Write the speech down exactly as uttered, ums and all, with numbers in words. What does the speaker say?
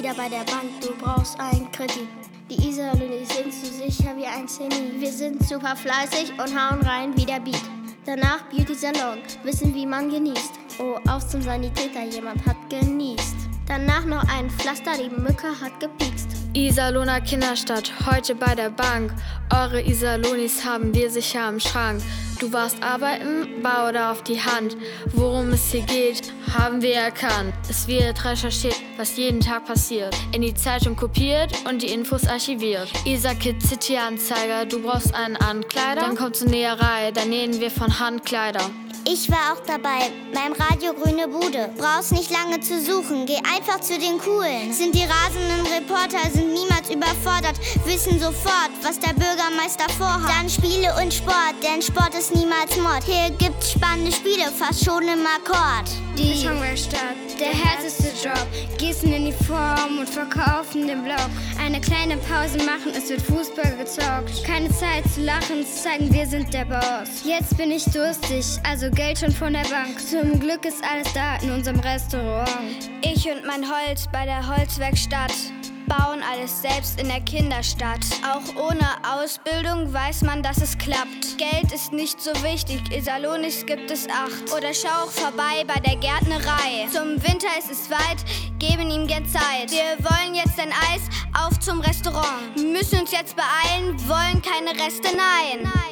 wieder bei der Bank, du brauchst einen Kredit. Die Iserlohnis sind so sicher wie ein Zenit. Wir sind super fleißig und hauen rein wie der Beat. Danach Beauty Salon, wissen wie man genießt. Oh, aus zum Sanitäter, jemand hat genießt. Danach noch ein Pflaster, die Mücke hat gepiekst. Iserlohner Kinderstadt, heute bei der Bank. Eure Iserlohnis haben wir sicher im Schrank. Du warst arbeiten, bau da auf die Hand. Worum es hier geht, haben wir erkannt. Es wird recherchiert, was jeden Tag passiert. In die Zeitung kopiert und die Infos archiviert. Isar Kids City Anzeiger, du brauchst einen Ankleider. Dann komm zur Näherei, da nähen wir von Hand Kleider. Ich war auch dabei, beim Radio Grüne Bude. Brauchst nicht lange zu suchen, geh einfach zu den Coolen. Sind die rasenden Reporter, sind niemals überfordert, wissen sofort, was der Bürgermeister vorhat. Dann Spiele und Sport, denn Sport ist niemals Mord. Hier gibt's spannende Spiele, fast schon im Akkord. Die Songwerkstatt, der härteste Job. Gießen in die Form und verkaufen den Block. Eine kleine Pause machen, es wird Fußball gezockt. Keine Zeit zu lachen, zu zeigen, wir sind der Boss. Jetzt bin ich durstig, also Geld schon von der Bank. Zum Glück ist alles da in unserem Restaurant. Ich und mein Holz bei der Holzwerkstatt bauen alles selbst in der Kinderstadt. Auch ohne Ausbildung weiß man, dass es klappt. Geld ist nicht so wichtig, Iserlohnis gibt es acht. Oder schau auch vorbei bei der Gärtnerei. Zum Winter ist es weit, geben ihm gern Zeit. Wir wollen jetzt ein Eis, auf zum Restaurant. Müssen uns jetzt beeilen, wollen keine Reste, nein.